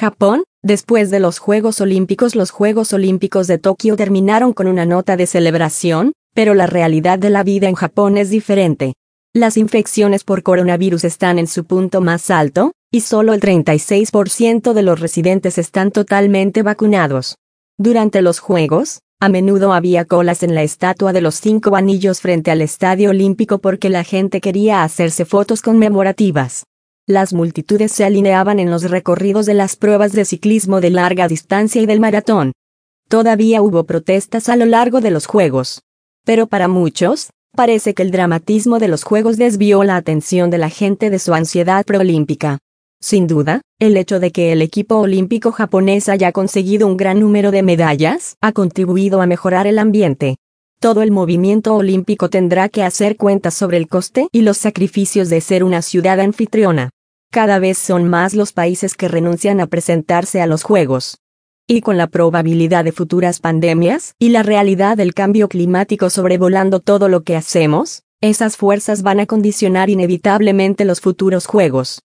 Japón, después de los Juegos Olímpicos de Tokio terminaron con una nota de celebración, pero la realidad de la vida en Japón es diferente. Las infecciones por coronavirus están en su punto más alto, y solo el 36% de los residentes están totalmente vacunados. Durante los Juegos, a menudo había colas en la estatua de los 5 anillos frente al Estadio Olímpico porque la gente quería hacerse fotos conmemorativas. Las multitudes se alineaban en los recorridos de las pruebas de ciclismo de larga distancia y del maratón. Todavía hubo protestas a lo largo de los Juegos. Pero para muchos, parece que el dramatismo de los Juegos desvió la atención de la gente de su ansiedad preolímpica. Sin duda, el hecho de que el equipo olímpico japonés haya conseguido un gran número de medallas ha contribuido a mejorar el ambiente. Todo el movimiento olímpico tendrá que hacer cuentas sobre el coste y los sacrificios de ser una ciudad anfitriona. Cada vez son más los países que renuncian a presentarse a los Juegos. Y con la probabilidad de futuras pandemias y la realidad del cambio climático sobrevolando todo lo que hacemos, esas fuerzas van a condicionar inevitablemente los futuros Juegos.